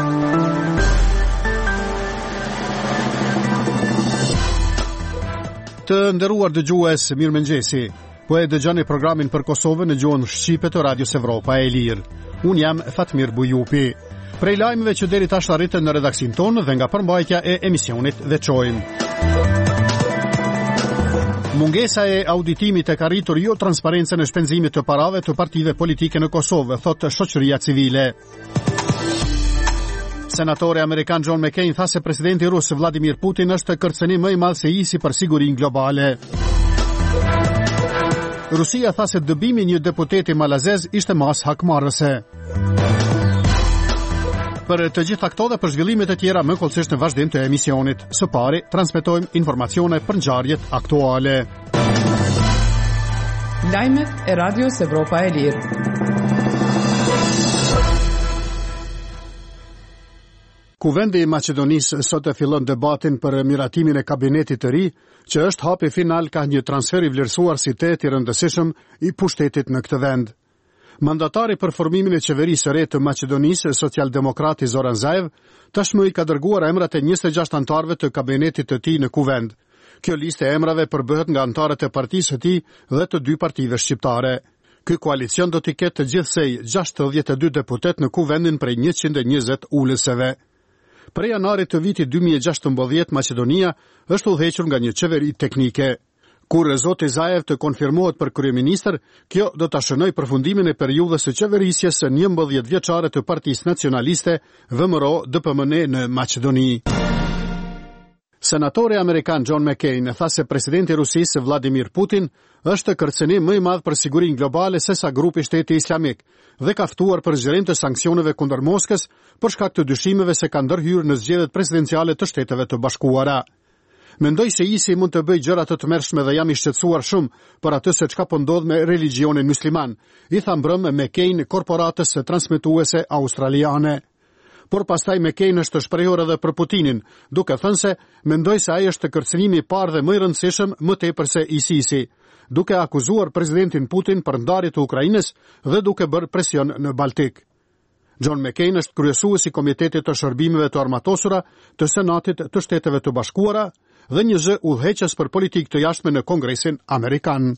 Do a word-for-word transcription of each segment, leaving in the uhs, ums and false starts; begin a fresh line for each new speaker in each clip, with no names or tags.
Të nderuar dëgjues, mirëmëngjesi. Po e dëgjoni programin për Kosovën në gjuhën shqipe të Radios Evropa e Lirë. Unë jam Fatmir Bujupi. Prej lajmeve që deri tash arritën në redaksin tonë dhe nga përmbajtja e emisionit veçojmë. Mungesa e auditimit e ka rritur jo transparencën e shpenzimit të parave të partive politike në Kosovë, thotë shoqëria civile. Senatore amerikan John McCain tha se presidenti rus Vladimir Putin është kërcënim më i madh se isi për sigurinë globale. Rusia tha se dëbimi një deputeti malazez ishte mas hakmarrëse. Për të gjitha këto dhe për zhvillimet e tjera më kollësisht në vazhdim të emisionit. Së pari, transmetojmë informacione për ngjarjet aktuale.
Lajmet e Radios Evropa e Lirë.
Kuvendi i Maqedonisë sot e fillon debatin për miratimin e kabinetit të ri, që është hapi final ka një transfer i vlerësuar si tet i rëndësishëm i pushtetit në këtë vend. Mandatari për formimin e qeverisë së re të Maqedonisë, socialdemokrati Zoran Zaev, tashmë i ka dërguar emrat e njëzet e gjashtë anëtarëve të kabinetit të tij në kuvend. Kjo listë e emrave përbëhet nga anëtarët e partisë së tij dhe të dy partive shqiptare. Ky koalicion do t'i ketë të gjithsej gjashtëdhjetë e dy deputet në kuvendin prej njëqind e njëzet ulëseve. Prej janarit të vitit dy mijë e gjashtëmbëdhjetë, Maqedonia është udhëhequr nga një qeveri teknike. Kur zoti Zaev të konfirmohet për kryeministër, kjo do ta shënojë përfundimin e periudhës së qeverisjes së njëmbëdhjetë vjeçare të Partisë Nacionaliste V M R O D P M N në Maqedoni. Senatore amerikan John McCain tha se presidenti i Rusisë Vladimir Putin është kërcënim më i madh për sigurinë globale sesa grupi Shteti Islamik dhe ka ftuar për zgjerim të sanksioneve kundër Moskës për shkak të dyshimeve se ka ndërhyrë në zgjedhjet presidenciale të Shteteve të Bashkuara. Mendoj se isi mund të bëjë gjëra të tmerrshme dhe jam i shqetësuar shumë për atë se çka po ndodh me religjionin musliman, i tha mbrëm McCain korporatës transmetuese australiane. Por pastaj McCain është shprehur edhe për Putinin, duke thënë se mendoj se ai është kërcënimi i parë dhe më i rëndësishëm më tepër se ISIS-i, duke akuzuar presidentin Putin për ndarje të Ukrainës dhe duke bërë presion në Baltik. John McCain është kryesues i Komitetit të Shërbimeve të Armatosura të Senatit të Shteteve të Bashkuara dhe një zë udhëheqës për politikë të jashtme në Kongresin Amerikan.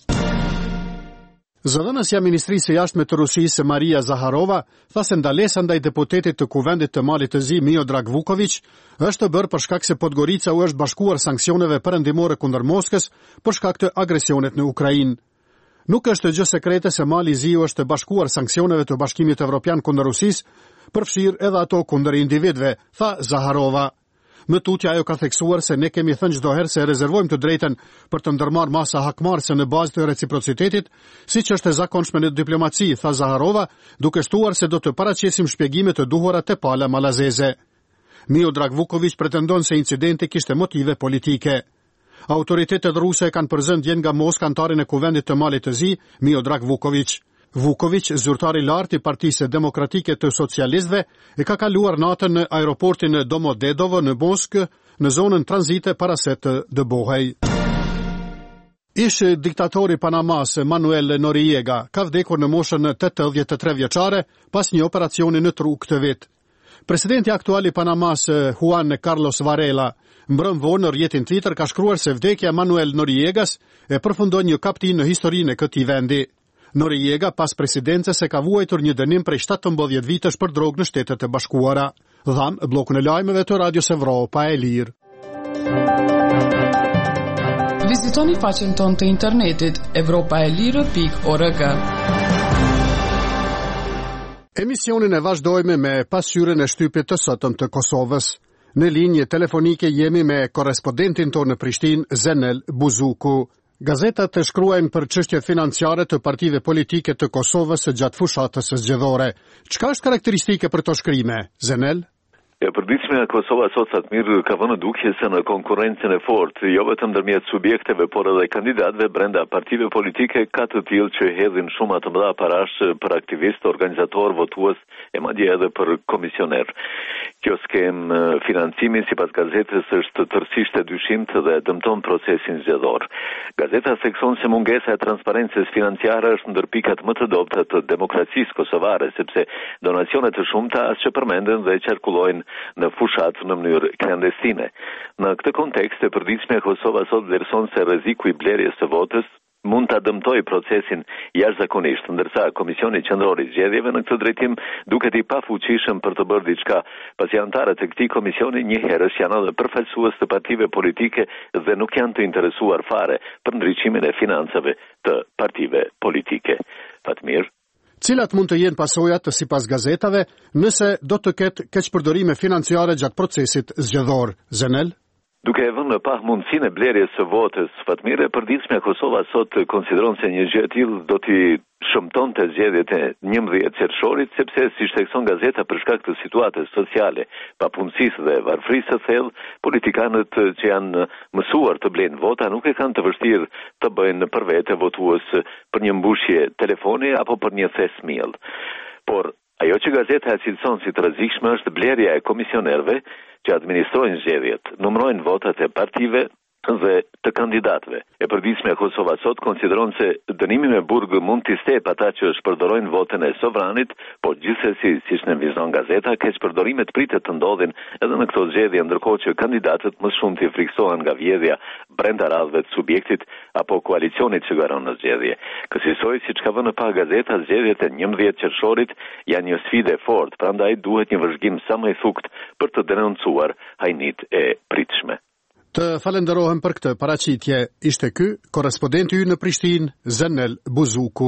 Zëdhënësja e Ministrisë së Jashtme të Rusisë Maria Zaharova tha se ndalesa ndaj deputetit të kuvendit të Malit të Zi Miodrag Vuković është bërë për shkak se Podgorica u është bashkuar sanksioneve perëndimore kundër Moskës për shkak të agresionit në Ukrainë. Nuk është gjë sekrete se Mali i Zi është bashkuar sanksioneve të Bashkimit Evropian kundër Rusisë, përfshirë edhe ato kundër individëve, tha Zaharova. Më tutje ajo ka theksuar se ne kemi thënë çdo herë se rezervojmë të drejtën për të ndërmarrë masa hakmarrëse në bazë të reciprocitetit, siç është e zakonshme në diplomaci, tha Zaharova, duke shtuar se do të paraqesim shpjegime të duhura te pala malazeze. Miodrag Vuković pretendon se incidenti kishte motive politike. Autoritetet ruse kanë përzëndjen nga Moska antarin e kuvendit të Malit të Zi, Miodrag Vuković. Vuković, zyrtari i lartë i Partisë Demokratike të Socialistëve, e ka kaluar natën në aeroportin Domodedovo në Moskë, në zonën tranzite para se të dëbohej. Ish diktatori Panamas Manuel Noriega ka vdekur në moshën tetëdhjetë e tre vjeçare pas një operacioni në tru këtë vit. Presidenti aktual i Panamas Juan Carlos Varela mbrëm vonë në rrjetin Twitter ka shkruar se vdekja Manuel Noriegas e përfundon një kapitull në historinë e këtij vendi. Noriega pas presidencës e ka vuajtur një dënim prej shtatëmbëdhjetë vitesh për drogë në Shtetet e Bashkuara. Dham bllokun e lajmeve të Radios Evropa e Lirë.
Vizitoni faqen tonë të internetit evropaelirë pikë org.
Emisionin e vazhdojmë me pasqyrën e shtypit të sotëm të Kosovës. Në linjë telefonike jemi me korrespondentin tonë në Prishtinë, Zenel Buzuku. Gazetat të shkruajnë për çështjet financiare të partive politike të Kosovës gjatë fushatës së zgjedhore. Çka është karakteristike për to shkrime, Zenel?
E përditshmja e Kosovës sot Fatmir ka vënë dukje se në konkurrencën e fortë, jo vetëm ndërmjet subjekteve, por edhe kandidatëve brenda partive politike ka të tillë që hedhin shumë të mëdha parash për aktivistë, organizator, votues e madje edhe për komisioner. Kjo skem financimi sipas gazetës është tërësisht e dyshimt dhe dëmton procesin zgjedhor. Gazeta thekson se mungesa e transparencës financiare është ndër pikat më të dobta të demokracisë kosovare, sepse donacionet të shumta as që përmenden dhe qarkullojnë në fushat në mënyrë klandestine. Në këtë kontekst, e përditshme Kosova sot vlerëson se rreziku i blerjes së votës mund ta dëmtojë procesin jashtëzakonisht, ndërsa Komisioni Qendror i Zgjedhjeve në këtë drejtim duket i pafuqishëm për të bërë diçka, pasi anëtarët e këtij komisioni njëherës janë edhe përfaqësues të partive politike dhe nuk janë të interesuar fare për ndriçimin e financave të partive politike. Fatmir.
Cilat mund të jenë pasojat të sipas gazetave nëse do të ketë keqpërdorime financiare gjatë procesit zgjedhor? Zenel?
Duke e vënë në pah mundësinë e blerjes së votës, Fatmire, e përditshme Kosova sot konsideron se një gjë e tillë do t'i shëmtonte zgjedhjet e njëmbëdhjetë qershorit, sepse siç thekson gazeta për shkak të situatës sociale, papunësisë dhe varfërisë së thellë, politikanët që janë mësuar të blejnë vota nuk e kanë të vështirë të bëjnë për vete votues për një mbushje telefoni apo për një thes miell. Por ajo që gazeta e cilëson si të rrezikshme është blerja e komisionerëve që administrojnë zgjedhjet, numërojnë votat e partive dhe të kandidatëve. E përditshme Kosova sot konsideron se dënimi me burg mund t'i step ata që shpërdorin votën e sovranit, por gjithsesi, siç në vizon gazeta, keqpërdorimet pritet të ndodhin edhe në këto zgjedhje, ndërkohë që kandidatët më shumë t'i friksohen nga vjedhja brenda radhëve të subjektit apo koalicionit që garon në zgjedhje. Kësaj, siç ka vënë pa gazeta, zgjedhjet e njëmbëdhjetë qershorit janë një sfidë e fortë, prandaj duhet një vëzhgim sa më i thukt për të denoncuar hajnit e pritshme.
Të falenderohem për këtë paraqitje. Ishte ky korrespondenti ynë në Prishtinë, Zenel Buzuku.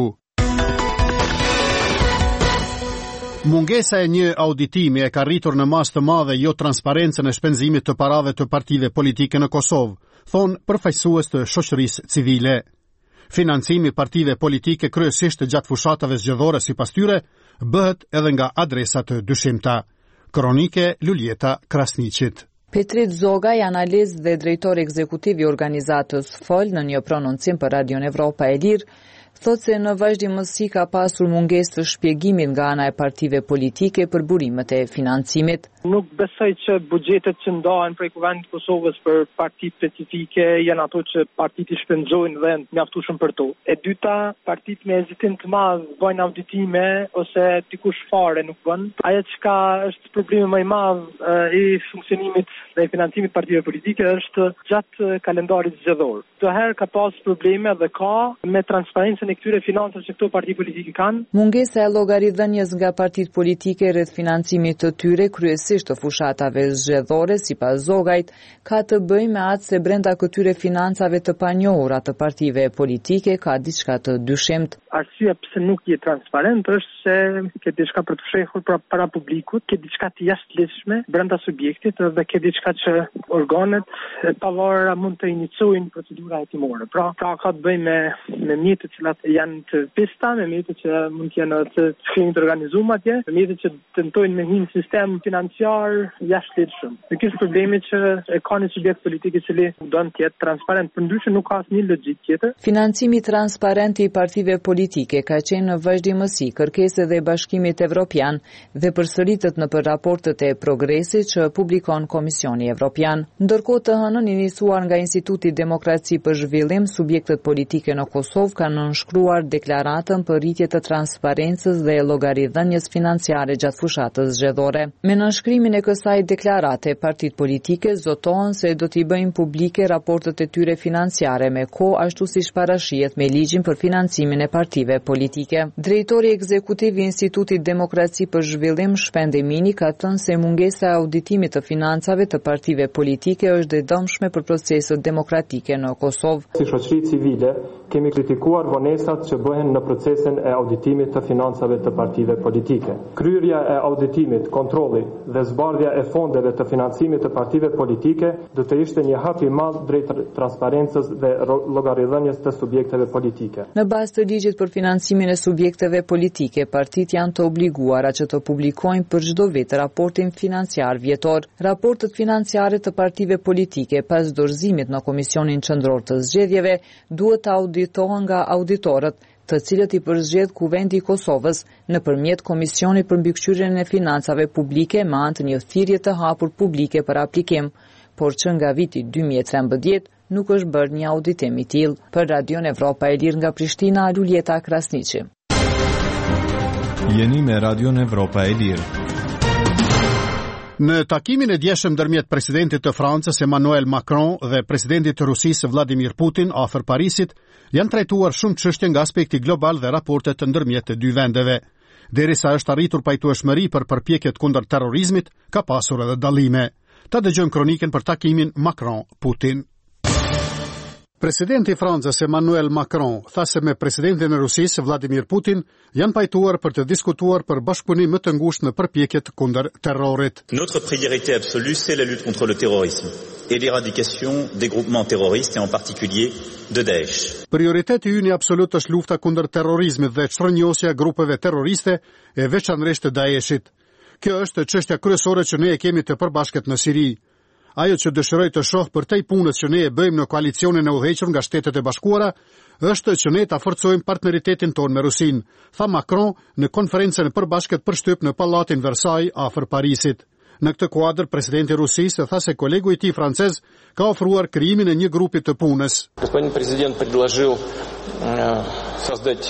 Mungesa e një auditimi e ka rritur në masë të madhe jo transparencën e shpenzimit të parave të partive politike në Kosovë, thonë përfaqësues të shoqërisë civile. Financimi partive politike kryesisht gjatë fushatave zgjedhore sipas tyre bëhet edhe nga adresa të dyshimta. Kronike Luljeta Krasniqit.
Petrit Zogaj, analist dhe drejtor ekzekutiv i organizatës F O L në një prononcim për Radion Evropa e Lirë, thot se në vazhdimësi ka pasur mungesë të shpjegimit nga ana e partive politike për burimet e financimit.
Nuk besoj që buxhetet që ndahen prej Kuvendit të Kosovës për parti specifike janë ato që partitë shpenzojnë dhe mjaftueshëm për to. E dyta, partitë me hezitim të madh bëjnë auditime ose dikush fare nuk bën. Ajo çka është problemi më i madh i funksionimit dhe financimit të partive politike është gjatë kalendarit zgjedhor. Çdo herë ka pas probleme dhe ka me transparencën e këtyre financave që këto parti politike kanë.
Mungesa e llogaridhënies nga partitë politike rreth financimit të tyre kryesisht të fushatave zgjedhore, sipas Zogajt, ka të bëjë me atë se brenda këtyre financave të panjohura të partive politike ka diçka të dyshimt.
Arsyeja pse nuk je transparent është se ke diçka për të fshehur pra para publikut, ke diçka të jashtëligjshme brenda subjektit dhe ke diçka që organet e pavarura mund të iniciojnë procedura hetimore. Pra, pra ka të bëjë me me mjete të cilat janë të pista, me mjete që mund të jenë të shkrimit të organizuar atje, me mjete që tentojnë me hin sistem financiar jashtëligjshëm. Dhe ky është problemi që e ka një subjekt politik i cili don të jetë transparent, përndryshe nuk ka asnjë logjik tjetër.
Financimi transparent i partive politike ka qenë në vazhdimësi kërkesë dhe Bashkimit Evropian dhe përsëritet në për raportet e progresit që publikon Komisioni Evropian. Ndërkohë të hënën iniciuar nga Instituti Demokraci për Zhvillim, subjektet politike në Kosovë kanë nënshkruar deklaratën për rritje të transparencës dhe llogaridhënies financiare gjatë fushatës zgjedhore. Me nënshkrimin e kësaj deklarate, partitë politike zotohen se do t'i bëjnë publike raportet e tyre financiare me kohë ashtu siç parashihet me ligjin për financimin e partive politike. Drejtori ekzekutiv i Institutit Demokraci për Zhvillim, Shpend Emini, ka thënë se mungesa e auditimit të financave të partive politike është dhe dëmshme për proceset demokratike në Kosovë.
Si shoqëri civile, kemi kritikuar vonesën kërkesat që bëhen në procesin e auditimit të financave të partive politike. Kryerja e auditimit, kontrolli dhe zbardhja e fondeve të financimit të partive politike do të ishte një hap i madh drejt transparencës dhe llogaridhënies të subjekteve politike.
Në bazë të ligjit për financimin e subjekteve politike, partitë janë të obliguara që të publikojnë për çdo vit raportin financiar vjetor. Raportet financiare të partive politike pas dorëzimit në Komisionin Qendror të Zgjedhjeve duhet të auditohen nga auditorët, të cilët i përzgjedh Kuvendi i Kosovës nëpërmjet Komisionit për mbikëqyrjen e financave publike me anë të një thirrje të hapur publike për aplikim, por që nga viti dy mijë e trembëdhjetë nuk është bërë një auditim i tillë. Për Radion Evropa e Lirë nga Prishtina, Luljeta Krasniqi.
Jeni me Radion Evropa e Lirë.
Në takimin e djeshëm ndërmjet presidentit të Francës Emmanuel Macron dhe presidentit të Rusisë Vladimir Putin afër Parisit, janë trajtuar shumë çështje nga aspekti global dhe raportet të ndërmjet të dy vendeve. Derisa është arritur pajtueshmëri për përpjekjet kundër terrorizmit, ka pasur edhe dallime. Ta dëgjojmë kronikën për takimin Macron-Putin. Presidenti i Francës Emmanuel Macron tha se me presidentin e Rusisë Vladimir Putin janë pajtuar për të diskutuar për bashkëpunim më të ngushtë në përpjekjet kundër terrorit.
Notre priorité absolue c'est la lutte contre le terrorisme et l'éradication des groupements terroristes et en particulier de Daesh.
Prioriteti ynë absolut është lufta kundër terrorizmit dhe çrënjosja e grupeve terroriste e veçanërisht të Daeshit. Kjo është çështja kryesore që ne e kemi të përbashkët në Siri. Ajo që dëshiroj të shoh për tej punës që ne e bëjmë në koalicionin e udhëhequr nga Shtetet e Bashkuara është që ne ta forcojmë partneritetin tonë me Rusinë, tha Macron në konferencën e përbashkët për shtyp në Pallatin Versailles afër Parisit. Në këtë kuadër, presidenti i Rusisë tha se kolegu i tij francez ka ofruar krijimin e një grupi të punës.
Господин президент предложил создать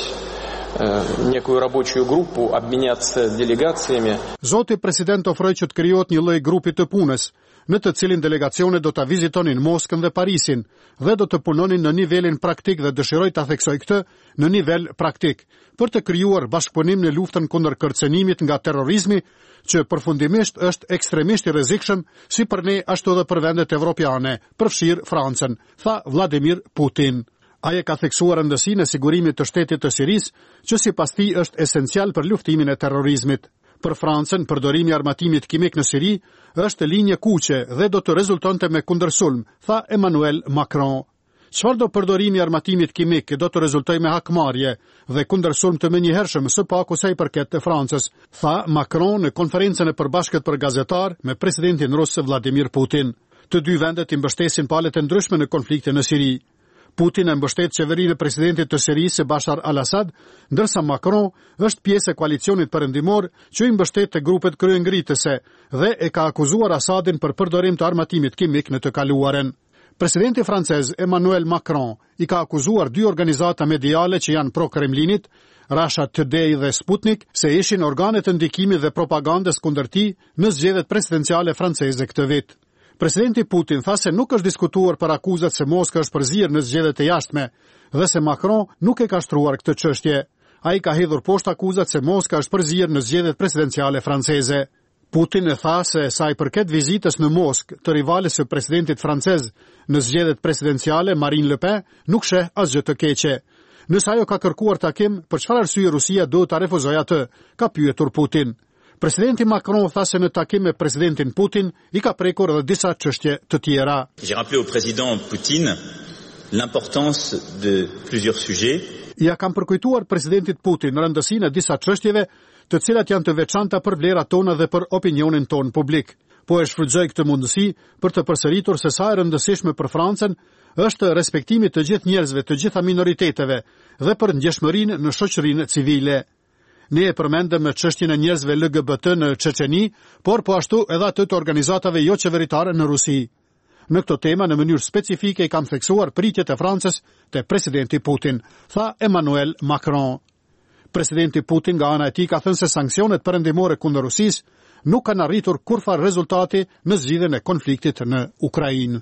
некую рабочую группу, обменяться делегациями.
Zoti president ofroi që të krijohet një lloj grupi të punës, në të cilin delegacione do ta vizitonin Moskën dhe Parisin dhe do të punonin në nivelin praktik dhe dëshiroj ta theksoj këtë në nivel praktik, për të krijuar bashkëpunim në luftën kundër kërcënimit nga terrorizmi, që përfundimisht është ekstremisht i rrezikshëm si për ne ashtu edhe për vendet evropiane, përfshirë Francën, tha Vladimir Putin. Ai ka theksuar rëndësinë e sigurimit të shtetit të Sirisë, që sipas tij është esencial për luftimin e terrorizmit. Për Francën, përdorimi i armatimit kimik në Siri është linjë kuqe dhe do të rezultonte me kundërsulm, tha Emmanuel Macron. Çfarë do përdorimi i armatimit kimik do të rezultojë me hakmarrje dhe kundërsulm të menjëhershëm së paku sa i përket të Francës, tha Macron në konferencën e përbashkët për gazetar me presidentin rus Vladimir Putin. Të dy vendet i mbështesin palët e ndryshme në konfliktin në Siri. Putin e mbështet qeverinë e presidentit të Sirisë Bashar al-Assad, ndërsa Macron është pjesë e koalicionit perëndimor që i mbështet të grupet kryengritëse dhe e ka akuzuar Assadin për përdorim të armatimit kimik në të kaluaren. Presidenti francez Emmanuel Macron i ka akuzuar dy organizata mediale që janë pro-Kremlinit, Russia Today dhe Sputnik, se ishin organe të ndikimit dhe propagandës kundër tij në zgjedhjet presidenciale franceze këtë vit. Presidenti Putin tha se nuk është diskutuar për akuzat se Moska është përzierë në zgjedhjet e jashtme dhe se Macron nuk e ka shtruar këtë çështje. Ai ka hedhur poshtë akuzat se Moska është përzierë në zgjedhjet presidenciale franceze. Putin e tha se sa i përket vizitës në Moskë të rivales së presidentit francez në zgjedhjet presidenciale Marine Le Pen nuk sheh asgjë të keqe. Nëse ajo ka kërkuar takim, për çfarë arsye Rusia duhet ta refuzojë atë, ka pyetur Putin. Presidenti Macron tha se në takim me presidentin Putin i ka prekur edhe disa çështje të tjera.
J'ai rappelé au président Poutine l'importance de plusieurs sujets.
Ja kam përkujtuar presidentit Putin rëndësinë e disa çështjeve, të cilat janë të veçanta për vlerat tona dhe për opinionin ton publik. Po e shfrytëzoj këtë mundësi për të përsëritur se sa e rëndësishme për Francën është respektimi të gjithë njerëzve, të gjitha minoriteteve dhe për ndjeshmërinë në shoqërinë civile. Ne e përmendëm në çështjen e njerëzve L G B T në Çeçeni, por po ashtu edhe atë të organizatave jo qeveritare në Rusi. Në këtë tema në mënyrë specifike i kam theksuar pritjet e Francës te presidenti Putin, tha Emmanuel Macron. Presidenti Putin nga ana e tij ka thënë se sanksionet perëndimore kundër Rusisë nuk kanë arritur kurrfarë rezultati në zgjidhjen e konfliktit në Ukrainë.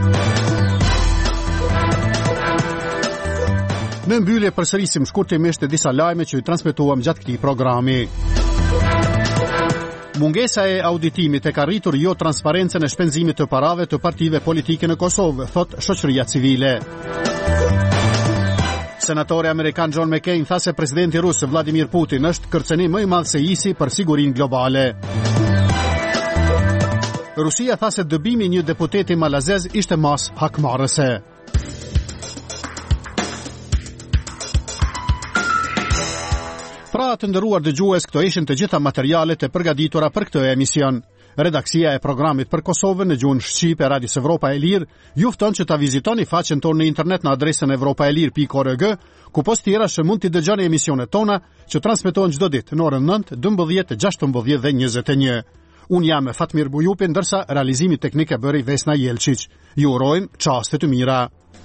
Në mbyllje përsërisim shkurtimisht e disa lajme që i transmetuam gjatë këtij programi. Mungesa e auditimit e ka rritur jo transparencën e shpenzimit të parave të partive politike në Kosovë, thot shoqëria civile. Senatori amerikan John McCain tha se presidenti rus Vladimir Putin është kërcënim më i madh se ISI për sigurinë globale. Rusia tha se dëbimi i një deputeti malazez ishte mas hakmarrëse. Pra të nderuar dëgjues, këto ishin të gjitha materialet e përgatitura për këtë emision. Redaksia e programit për Kosovën në gjuhën shqipe e Radios Evropa e Lirë ju fton që ta vizitoni faqen tonë në internet në adresën evropaelir pikë org, ku post tjera që mund t'i dëgjoni emisionet tona që transmetohen çdo ditë në orën nëntë, dymbëdhjetë, gjashtëmbëdhjetë dhe njëzet e një. Unë jam Fatmir Bujupin, ndërsa realizimi teknik e bëri Vesna Jelčić. Ju urojmë çaste të mira.